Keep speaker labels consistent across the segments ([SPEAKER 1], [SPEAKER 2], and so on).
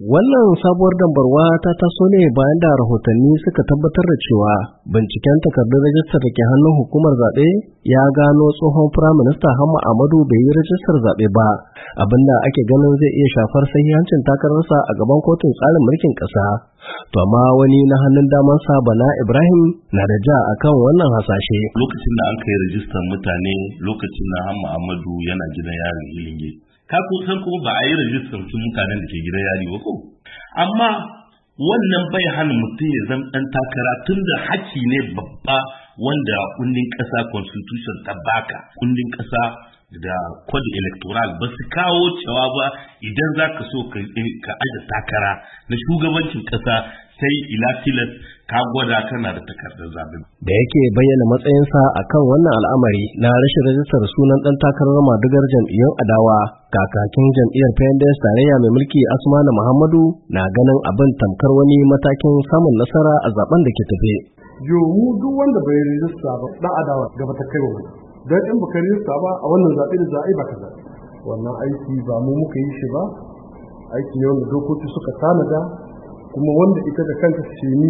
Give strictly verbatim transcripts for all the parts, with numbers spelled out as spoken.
[SPEAKER 1] Wannan sabuwar dambarwa ta taso ne bayan da rahotanni suka tabbatar da cewa binciken takardun rajistar da ke hannun hukumar zaɓe ya gano tsohon firaminista Hamma Ahmadu bai yi rajistar zaɓe ba, abinda ake ganin zai iya shafar sahihancin takararsa a gaban kotun tsarin mulkin ƙasa. To amma wani na hannun damansa Bala Ibrahim na da ja akan wannan hasashe.
[SPEAKER 2] Lokacin da an kai rajistar mutane lokacin na Hamma Ahmadu yana gidan yarin Ilinge. Ka san kuma ba a yi rajistar sun mutanen da ke gidan yari ba ko? Amma wannan bai hana mutum ya zama ɗan takara tun da haƙƙi ne babba wanda kundin ƙasa constitution ta baka. Kundin ƙasa da code electoral ba su kawo cewa ba idan za ka so ka aje takara na shugabancin ƙasa sai ila tilas ka gwada kana da takardar zaɓe.
[SPEAKER 1] Da yake bayyana matsayinsa akan wannan al'amari na rashin rajistar sunan ɗan takarar madugar jam'iyyun adawa, kakakin jam'iyyar P N D S tarayya mai mulki Asmanu Muhammadu na ganin abin tamkar wani matakin samun nasara a zaben da ke tafe.
[SPEAKER 3] Yo mu duk wanda bai rajista ba ɗan adawa gaba ta kai wa don in baka rajista ba a wannan zaɓe da za a yi baka zaɓe. Wannan aiki ba mu muka yi shi ba, aiki ne wanda dokoki suka tanada kuma wanda ita da kanta sheni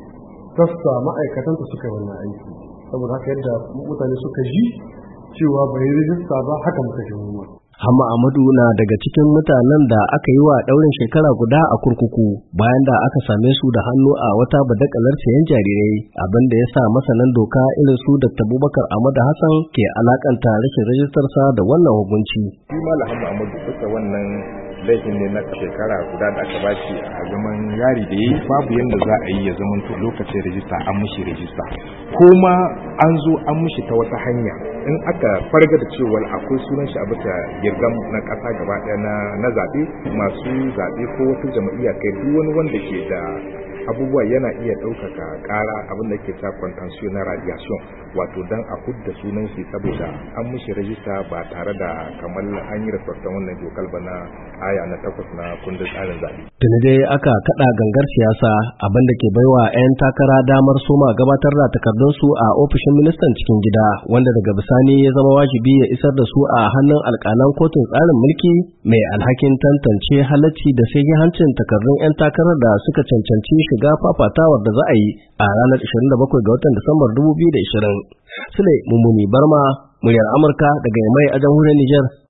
[SPEAKER 3] tassa ma'aikatanta suka yi wannan aiki. Saboda haka yadda mutane suka ji cewa bai rajista ba haka muka ji mu.
[SPEAKER 1] Hamma Ahmadu na daga cikin mutanen da aka yi wa ɗaurin shekara guda a kurkuku bayan da aka same su da hannu a wata badakalar sayan jarirai, abin da ya sa masanan doka irin su Dakta Abubakar Ahmad Hassan ke alakanta rashin rajistarsa da wannan hukunci.
[SPEAKER 4] Shi Malam Hamma Ahmadu duka wannan laifin ne na shekara guda da aka bashi a zaman yari da yayi babu yanda za a yi ya zama to lokacin rajista an mishi rajista ko ma an zo an mishi ta wata hanya in aka farga da cewa akwai sunan shi a bisa girgam na kasa gaba daya na na zabe masu zabe ko wata jam'iyya kai duk wani wanda ke da abubuwa yana iya ɗaukaka ƙara abin da ke sa contention na radiation wato dan a hudda sunan shi saboda an mishi rajista ba tare da kamar an yi rasortan wannan dokar ba na aya na takwas na kundin tsarin zaɓe.
[SPEAKER 1] Tuni dai aka kaɗa gangar siyasa abin da ke baiwa 'yan takara damar soma gabatar da takardunsu a ofishin ministan cikin gida wanda daga bisani ya zama wajibi ya isar da su a hannun alƙalan kotun tsarin mulki mai alhakin tantance halacci da hancin takardun 'yan takarar da suka cancanci shiga fafatawar da za a yi a ranar ashirin da bakwai ga watan Disambar dubu biyu da ashirin. Sule Mummuni Barma, muryar Amurka daga Yamai a jamhuriyar Nijar.